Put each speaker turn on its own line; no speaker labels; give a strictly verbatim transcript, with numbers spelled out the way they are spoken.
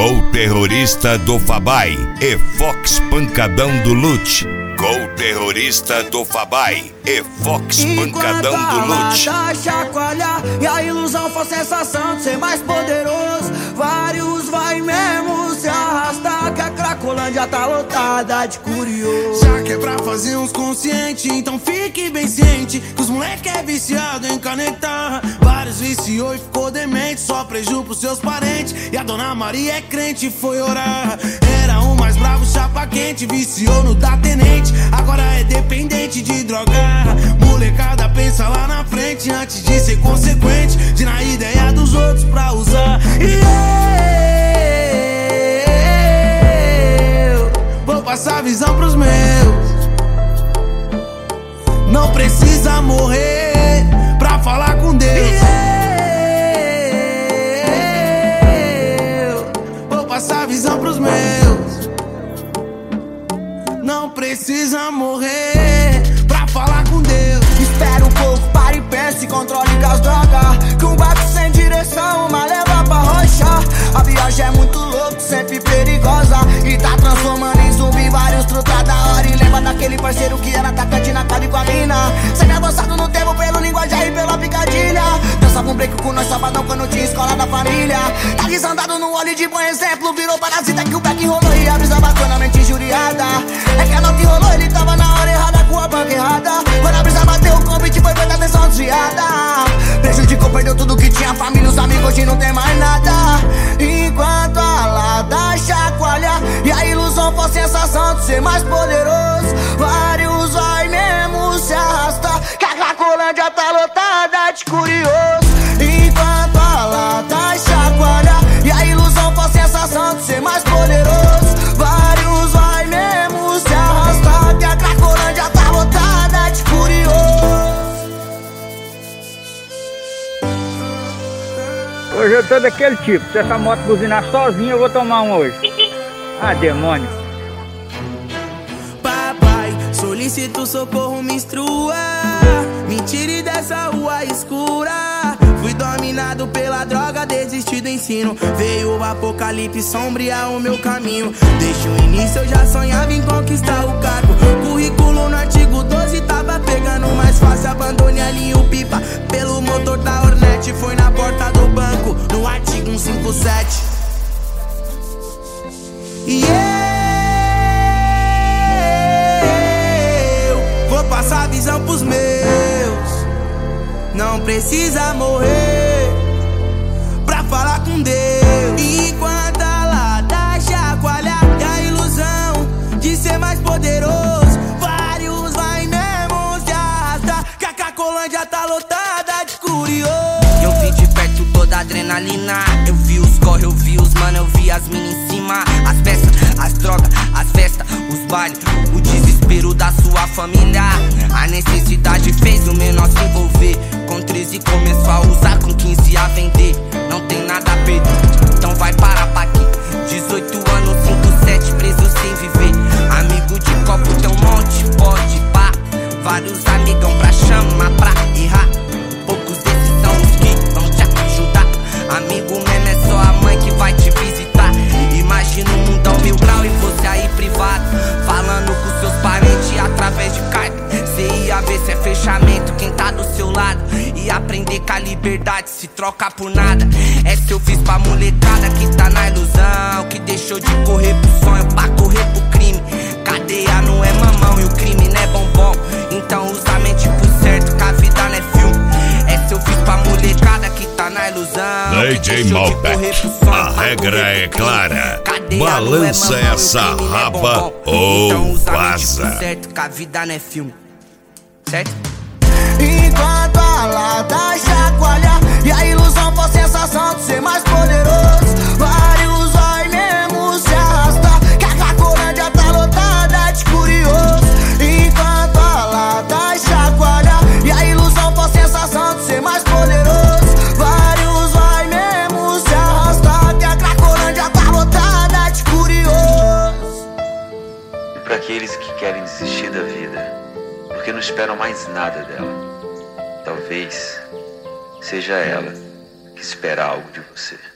Gol terrorista do Fabai e Fox pancadão do Lute. Gol terrorista do Fabai e Fox pancadão do Lute.
Enquanto chacoalhar e a ilusão for sensação de ser mais poderoso, vários vai mesmo se arrastar, que a Cracolândia tá lotada de curioso.
Já que é pra fazer uns conscientes, então fique bem ciente que os moleque é viciado em canetar. Vários viciou e ficou demente, só preju pros seus parentes. E a dona Maria é crente e foi orar. Era o mais bravo, chapa quente, viciou no da tenente, agora é dependente de drogar. Molecada pensa lá na frente antes de ser consequente, de na ideia dos outros pra usar. E eu vou passar a visão pros meus. Não precisa morrer pra falar com Deus. Eu vou passar a visão pros meus. Não precisa morrer pra falar com Deus.
Espera um pouco, para e pense, controle com as drogas, que um barco sem direção, uma leva pra rocha. A viagem é muito louca, sempre perigosa, e tá transformando em zumbi vários truta da hora. E lembra daquele parceiro que era atacante na casa com a mina, sempre avançado no tempo pelo linguajar e pela picadilha. Dançava um break com nós sabadão quando tinha escola da família. Tá desandado no olho de bom exemplo, virou parasita que o back rolou e a brisa bacana mente injuriada. É que a nota rolou, ele tava na hora errada com a banca errada. Quando a brisa bateu, o convite foi feita atenção desviada. Prejudicou, perdeu tudo que tinha, família, os amigos, hoje não tem mais nada. Enquanto a lata chacoalha e a ilusão for sensação de ser mais poderoso, vários vai mesmo se arrastar, que a Cracolândia tá lotada de curioso. Enquanto a lata chacoalha e a ilusão for sensação de ser mais poderoso, vários vai mesmo se arrastar, que a Cracolândia tá lotada de curioso.
Hoje eu tô daquele tipo, se essa moto buzinar sozinha eu vou tomar um hoje. Ah, demônio.
Papai, solicito socorro, me instrua, me tire dessa rua escura. Fui dominado pela droga, desisti do ensino. Veio o apocalipse sombrear o meu caminho. Desde o início eu já sonhava em conquistar o cargo. Currículo no artigo doze tava pegando mais fácil. Abandone a linha o pipa pelo motor da Hornet. Foi na porta do banco, no artigo cento e cinquenta e sete. E eu vou passar a visão pros meus. Não precisa morrer pra falar com Deus. Enquanto a lata chacoalha e a ilusão de ser mais poderoso, vários vai mesmo se arrastar, que a Cracolândia tá lotada de curioso.
Eu vi de perto toda a adrenalina, eu vi os corre, eu vi os mano, eu vi as minas em cima. As peças, as drogas, as festas, os bailes, o desespero da sua família. A necessidade fez o menor se envolver. Com treze começou a usar, com quinze a vender. Não tem nada a perder, então vai parar pra aqui. Dezoito anos, cinco, sete, preso sem viver. Amigo de copo tem um monte, pode pá. Vários amigão pra chamar, pra errar. Poucos desses são os que vão te ajudar. Amigo mesmo é só a mãe que vai te visitar. Imagina um mundão mil grau e você aí privado, falando com seus parentes através de carta. Cê ia ver se é fechamento quem tá do seu lado, e aprender que a liberdade se troca por nada. Essa eu fiz pra molecada que tá na ilusão, que deixou de correr pro sonho pra correr pro crime. Cadeia não é mamão e o crime não é bombom, então usa a mente pro certo, que a vida não é filme. Essa eu fiz pra molecada que tá na ilusão,
D J Malbec, a regra é clara, balança essa raba ou vaza.
Certo, que a vida não é filme, certo?
Enquanto a lata chacoalha e a ilusão for sensação de ser mais poderoso, vários vai mesmo se arrastar, que a Cracolândia tá lotada de curioso. Enquanto a lata chacoalha e a ilusão for sensação de ser mais poderoso, vários vai mesmo se arrastar, que a Cracolândia tá lotada de curioso.
E pra aqueles que querem desistir da vida porque não esperam mais nada dela, talvez seja ela que espera algo de você.